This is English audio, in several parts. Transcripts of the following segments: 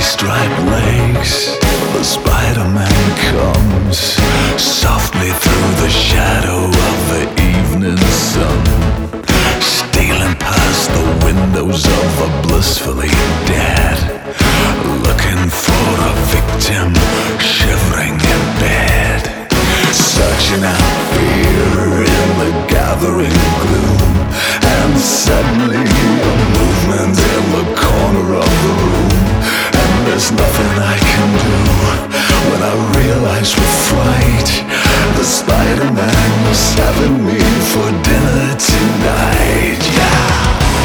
striped legs, the Spider-Man comes softly through the shadow of the evening sun, stealing past the windows of the blissfully dead, looking for a victim shivering in bed, searching out fear in the gathering gloom, and suddenly a movement in the corner of the room, and there's nothing I can do when I realize with fright the Spider-Man was having me for dinner tonight. Yeah.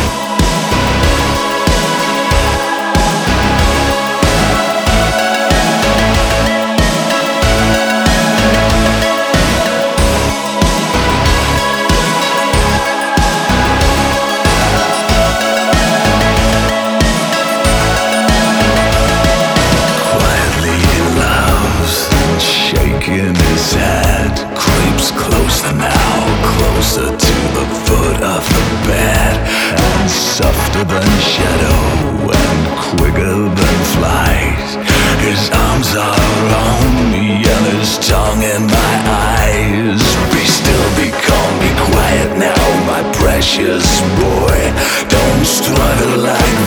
In his head creeps closer now, closer to the foot of the bed, and softer than shadow and quicker than flight. His arms are around me and his tongue in my eyes. Be still, be calm, be quiet now, my precious boy. Don't struggle like